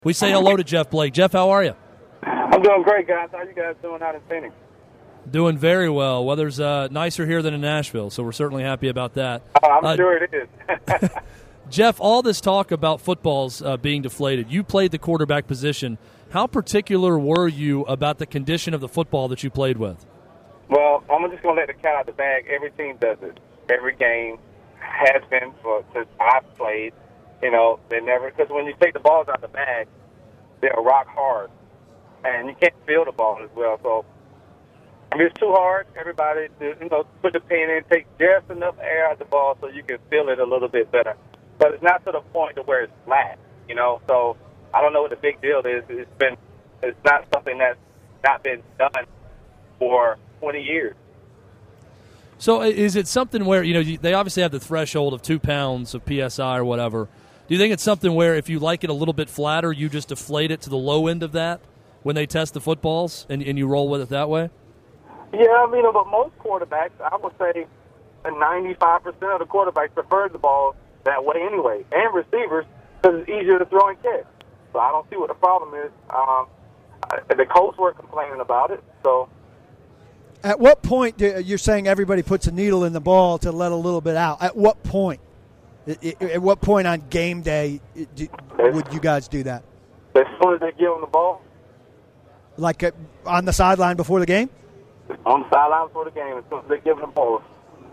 We say hello to Jeff Blake. Jeff, how are you? I'm doing great, guys. How you guys doing out in Phoenix? Doing very well. Weather's nicer here than in Nashville, so we're certainly happy about that. I'm sure it is. Jeff, all this talk about footballs being deflated, you played the quarterback position. How particular were you about the condition of the football that you played with? Well, I'm just going to let the cat out of the bag. Every team does it. Every game has been since I've played. You know, they never, because when you take the balls out of the bag, they're rock hard. And you can't feel the ball as well. So, if it's too hard, everybody, put the pin in, take just enough air out of the ball so you can feel it a little bit better. But it's not to the point to where it's flat, So, I don't know what the big deal is. It's not something that's not been done for 20 years. So, is it something where, they obviously have the threshold of 2 pounds of PSI or whatever. Do you think it's something where if you like it a little bit flatter, you just deflate it to the low end of that when they test the footballs and you roll with it that way? Yeah, but most quarterbacks, I would say 95% of the quarterbacks prefer the ball that way anyway, and receivers, because it's easier to throw and catch. So I don't see what the problem is. The Colts were complaining about it. So, at what point you're saying everybody puts a needle in the ball to let a little bit out? At what point? At what point on game day would you guys do that? As soon as they give them the ball. Like on the sideline before the game? On the sideline before the game, as soon as they give them the ball.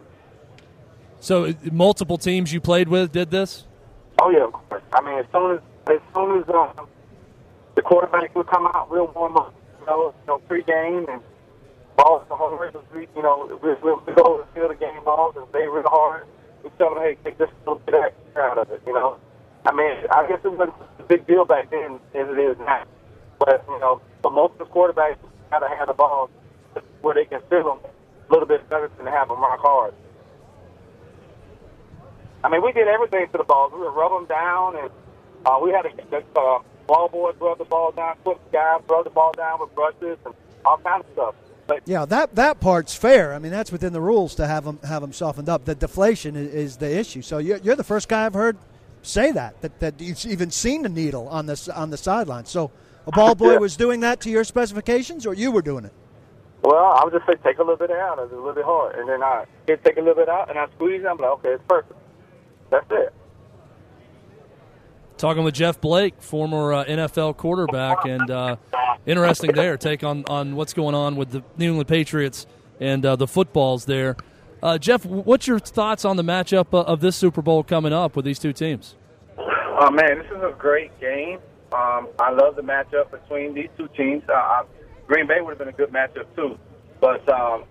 So multiple teams you played with did this? Oh, yeah, of course. As soon as the quarterback would come out, we'll warm up, pre-game, and balls the whole rest of the week, we'll go and field the game balls and stay real hard. We tell them, hey, take this little bit extra out of it, I guess it wasn't a big deal back then as it is now. But, but most of the quarterbacks got to have the ball where they can feel them a little bit better than to have them rock hard. We did everything to the balls. We would rub them down, and we had a ball boy rub the ball down, quick guy rub the ball down with brushes and all kinds of stuff. But, yeah, that part's fair. That's within the rules to have them softened up. The deflation is the issue. So you're the first guy I've heard say that you've even seen the needle on the sideline. So a ball boy was doing that to your specifications, or you were doing it? Well, I would just say take a little bit out. It's a little bit hard, and then I take a little bit out, and I squeeze. I'm like, okay, it's perfect. That's it. Talking with Jeff Blake, former NFL quarterback, and interesting there, take on what's going on with the New England Patriots and the footballs there. Jeff, what's your thoughts on the matchup of this Super Bowl coming up with these two teams? Oh, man, this is a great game. I love the matchup between these two teams. Green Bay would have been a good matchup, too. But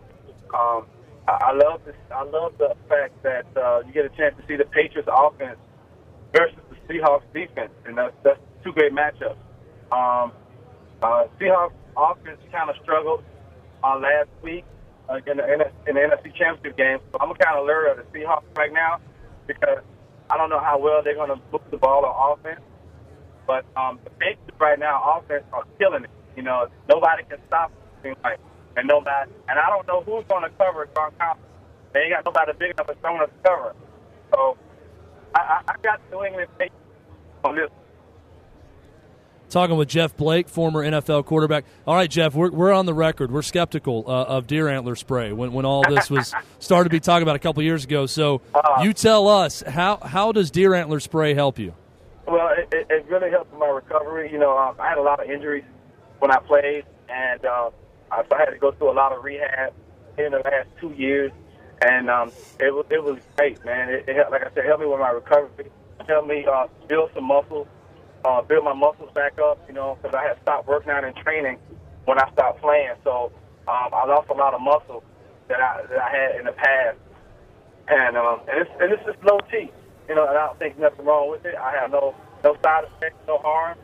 I love this. I love the fact that you get a chance to see the Patriots offense versus the Seahawks defense, and that's two great matchups. Seahawks offense kind of struggled last week in the NFC Championship game. So I'm kind of leery of the Seahawks right now because I don't know how well they're going to move the ball on offense. But the Patriots right now offense are killing it. Nobody can stop it, like, and I don't know who's going to cover it. They ain't got nobody big enough for someone to cover it. So I got New England Patriots on this. Talking with Jeff Blake, former NFL quarterback. All right, Jeff, we're on the record. We're skeptical of deer antler spray when all this was started to be talked about a couple years ago. So you tell us, how does deer antler spray help you? Well, it really helped with my recovery. I had a lot of injuries when I played, and so I had to go through a lot of rehab in the last 2 years. And it was great, man. It like I said, helped me with my recovery. It helped me build some muscle, build my muscles back up, because I had stopped working out and training when I stopped playing. So I lost a lot of muscle that I had in the past. And it's just low T, and I don't think nothing wrong with it. I have no side effects, no harm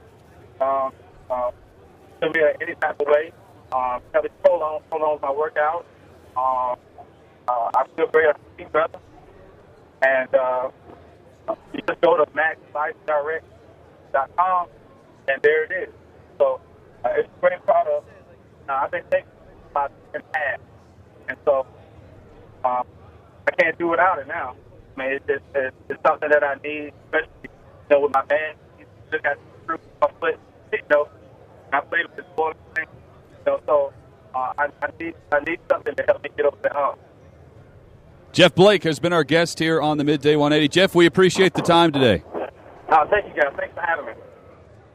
to me in any type of way. It prolongs my workout. I feel great. I feel better. And you just go to maxlifedirect.com, and there it is. So it's a great product. I've been taking about in the past. And so I can't do without it now. It's something that I need, especially with my band. You look at the my foot. I played with this boy, so I need something to help me get over the hump. Jeff Blake has been our guest here on the Midday 180. Jeff, we appreciate the time today. Thank you, guys. Thanks for having me.